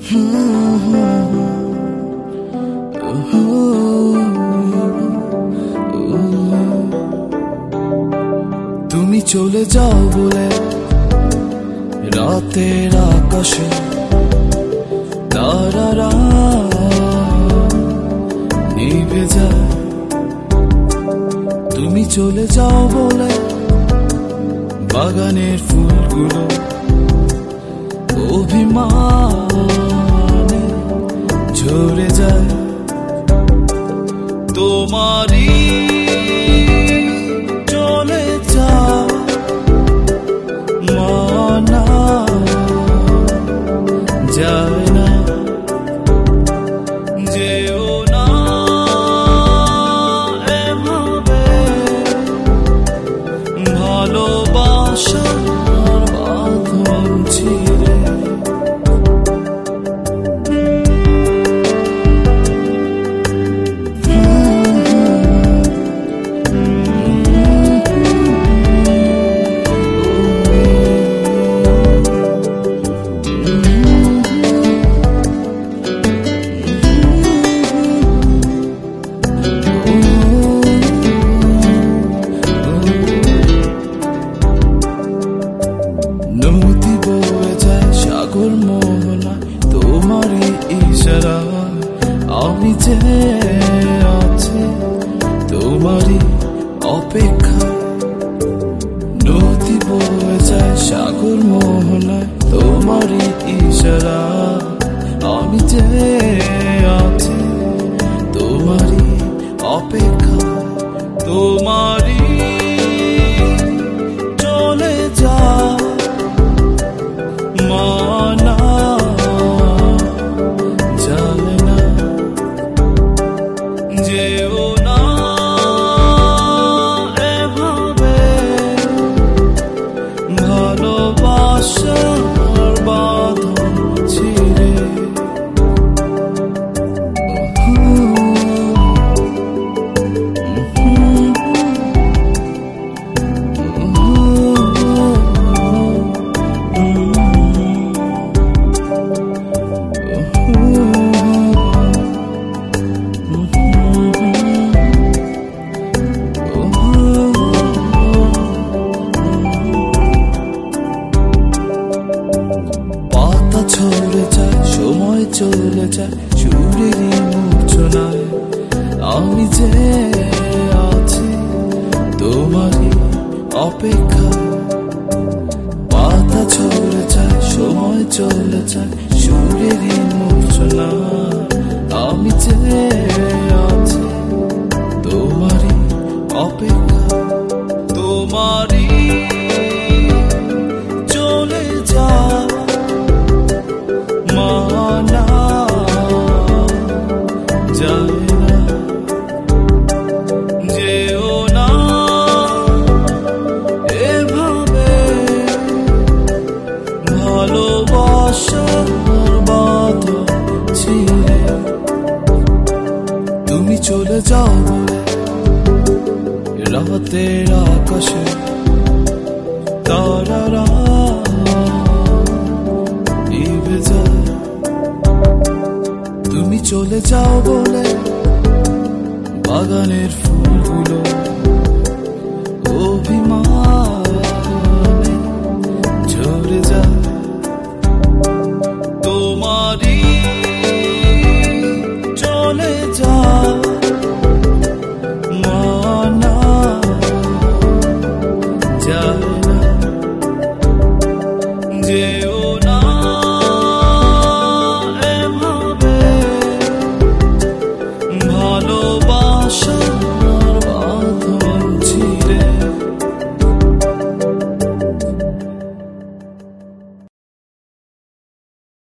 তুমি চলে যাও বলে রাতের আকাশে তারারা নিভে যায়। তুমি চলে যাও বলে বাগানের ফুলগুলো অভিমানে ঝরে যায়। তোমারই চলে যাও মানা যায় না, যেও না এভাবে ভালোবাসার বাঁধন ছিঁড়ে। নদী বয়ে যায় সাগর মোহনায় তোমারই ইশারা, আমি যে আছি তোমারই অপেক্ষা। নদী বয়ে যায় সাগর মোহনায় তোমারই ইশারা, আমি যে আছি তোমারই অপেক্ষা। তোমারই চলে যা মানা যায় না, যেও না এভাবে ভালোবাসার বাঁধন ছিঁড়ে। পাতা ছড়ে যায় সময় চলে যায় সুরেরই মূর্ছনায়, আমি যে আছি তোমারই অপেক্ষা। পাতা ছড়ে যায় সময় চলে যায় সুরেরই মূর্ছনায়, আমি যে আছি তোমারই অপেক্ষা। তোমারই চলে যা মানা যায় না, যেও না এভাবে ভালোবাসার বাঁধন ছিঁড়ে। তুমি চলে যাও বলে রাতের আকাশে তারারা নিভে যায়। তুমি চলে যাও বলে বাগানের ফুলগুলো অভিমানে ঝরে যায়।